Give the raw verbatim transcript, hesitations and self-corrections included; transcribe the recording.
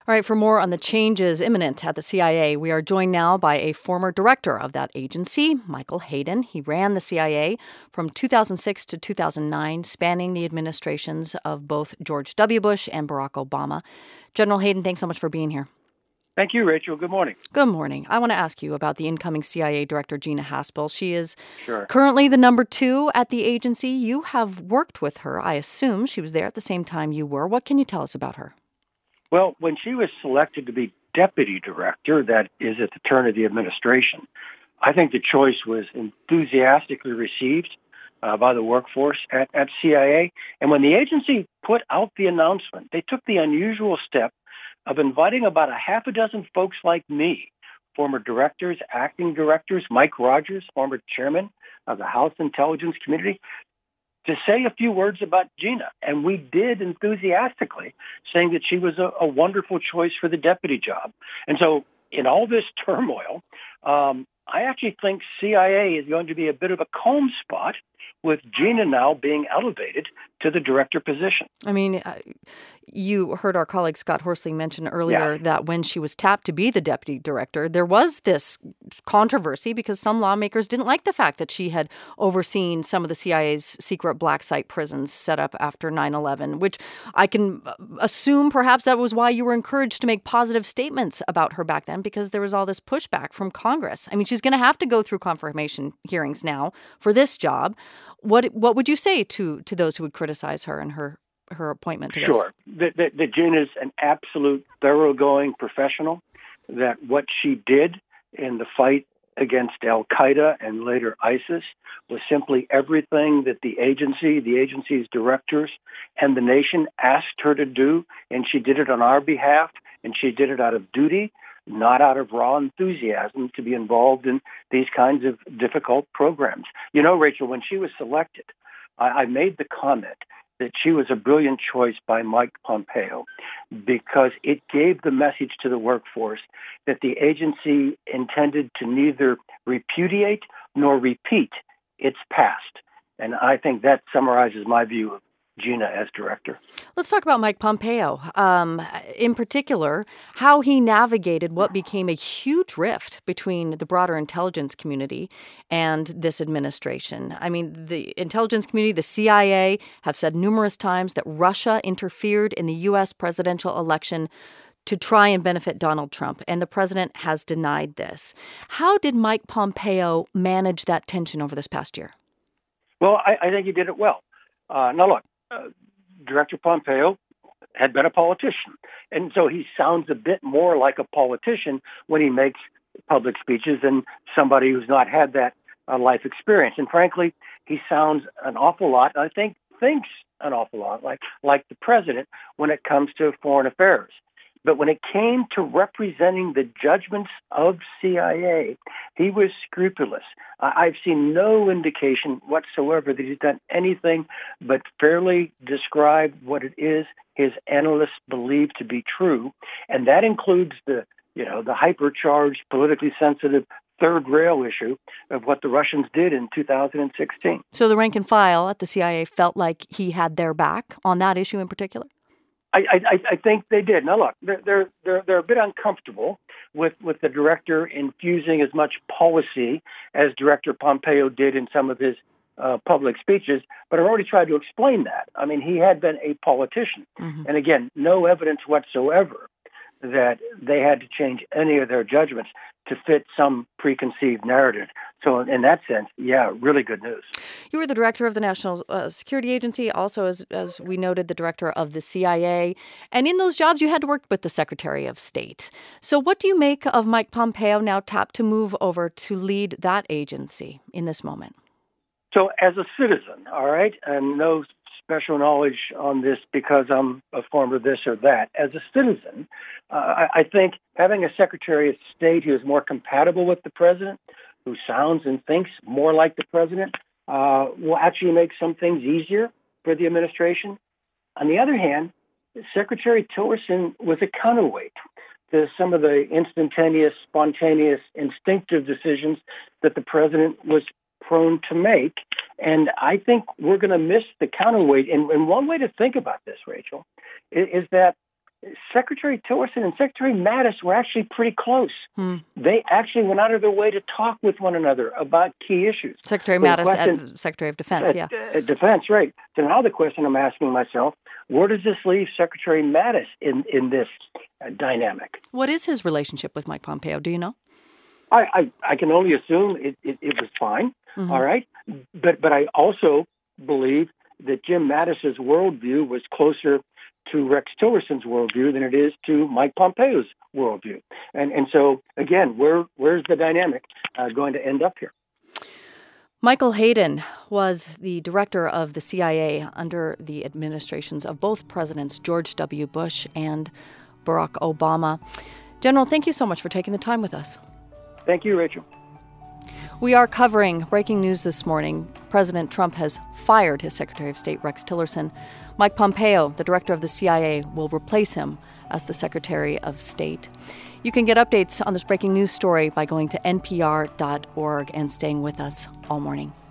All right, for more on the changes imminent at the C I A, we are joined now by a former director of that agency, Michael Hayden. He ran the C I A from two thousand six to two thousand nine, spanning the administrations of both George W. Bush and Barack Obama. General Hayden, thanks so much for being here. Thank you, Rachel. Good morning. Good morning. I want to ask you about the incoming C I A director, Gina Haspel. She is Sure. currently the number two at the agency. You have worked with her. I assume she was there at the same time you were. What can you tell us about her? Well, when she was selected to be deputy director, that is at the turn of the administration, I think the choice was enthusiastically received uh, by the workforce at, at C I A. And when the agency put out the announcement, they took the unusual step of inviting about a half a dozen folks like me, former directors, acting directors, Mike Rogers, former chairman of the House Intelligence Committee, to say a few words about Gina. And we did enthusiastically, saying that she was a, a wonderful choice for the deputy job. And so in all this turmoil, um, I actually think C I A is going to be a bit of a calm spot with Gina now being elevated to the director position. I mean, uh, you heard our colleague Scott Horsley mention earlier Yeah. that when she was tapped to be the deputy director, there was this controversy because some lawmakers didn't like the fact that she had overseen some of the C I A's secret black site prisons set up after nine eleven, which I can assume perhaps that was why you were encouraged to make positive statements about her back then, because there was all this pushback from Congress. I mean, she's going to have to go through confirmation hearings now for this job. What what would you say to to those who would criticize her and her her appointment to this? Sure. That, that, that Gina's an absolute thoroughgoing professional, that what she did in the fight against Al-Qaeda and later ISIS was simply everything that the agency, the agency's directors, and the nation asked her to do, and she did it on our behalf, and she did it out of duty, not out of raw enthusiasm to be involved in these kinds of difficult programs. You know, Rachel, when she was selected, I, I made the comment that she was a brilliant choice by Mike Pompeo because it gave the message to the workforce that the agency intended to neither repudiate nor repeat its past. And I think that summarizes my view of Gina as director. Let's talk about Mike Pompeo. Um, in particular, how he navigated what became a huge rift between the broader intelligence community and this administration. I mean, the intelligence community, the C I A, have said numerous times that Russia interfered in the U S presidential election to try and benefit Donald Trump, and the president has denied this. How did Mike Pompeo manage that tension over this past year? Well, I, I think he did it well. Uh, now, look, Uh, Director Pompeo had been a politician, and so he sounds a bit more like a politician when he makes public speeches than somebody who's not had that uh, life experience. And frankly, he sounds an awful lot, I think, thinks an awful lot like like the president when it comes to foreign affairs. But when it came to representing the judgments of C I A, he was scrupulous. I've seen no indication whatsoever that he's done anything but fairly describe what it is his analysts believe to be true. And that includes the, you know, the hypercharged, politically sensitive third rail issue of what the Russians did in two thousand sixteen. So the rank and file at the C I A felt like he had their back on that issue in particular? I, I, I think they did. Now, look, they're they're they're, they're a bit uncomfortable with, with the director infusing as much policy as Director Pompeo did in some of his uh, public speeches. But I've already tried to explain that. I mean, he had been a politician, mm-hmm. and again, no evidence whatsoever that they had to change any of their judgments to fit some preconceived narrative. So in that sense, yeah, really good news. You were the director of the National uh, Security Agency, also, as, as we noted, the director of the C I A. And in those jobs, you had to work with the Secretary of State. So what do you make of Mike Pompeo now tapped to move over to lead that agency in this moment? So as a citizen, all right, and no special knowledge on this because I'm a former this or that. As a citizen, uh, I, I think having a Secretary of State who is more compatible with the president, who sounds and thinks more like the president, uh, will actually make some things easier for the administration. On the other hand, Secretary Tillerson was a counterweight to some of the instantaneous, spontaneous, instinctive decisions that the president was prone to make. And I think we're going to miss the counterweight. And, and one way to think about this, Rachel, is, is that Secretary Tillerson and Secretary Mattis were actually pretty close. Hmm. They actually went out of their way to talk with one another about key issues. Secretary so Mattis question, at the Secretary of Defense, at, yeah. At Defense, right. So now the question I'm asking myself, where does this leave Secretary Mattis in, in this uh, dynamic? What is his relationship with Mike Pompeo? Do you know? I, I, I can only assume it, it, it was fine, Mm-hmm. all right? But, but I also believe that Jim Mattis's worldview was closer to Rex Tillerson's worldview than it is to Mike Pompeo's worldview. And and so, again, where where's the dynamic uh, going to end up here? Michael Hayden was the director of the C I A under the administrations of both Presidents George W. Bush and Barack Obama. General, thank you so much for taking the time with us. Thank you, Rachel. We are covering breaking news this morning. President Trump has fired his Secretary of State, Rex Tillerson. Mike Pompeo, the director of the C I A, will replace him as the Secretary of State. You can get updates on this breaking news story by going to N P R dot org and staying with us all morning.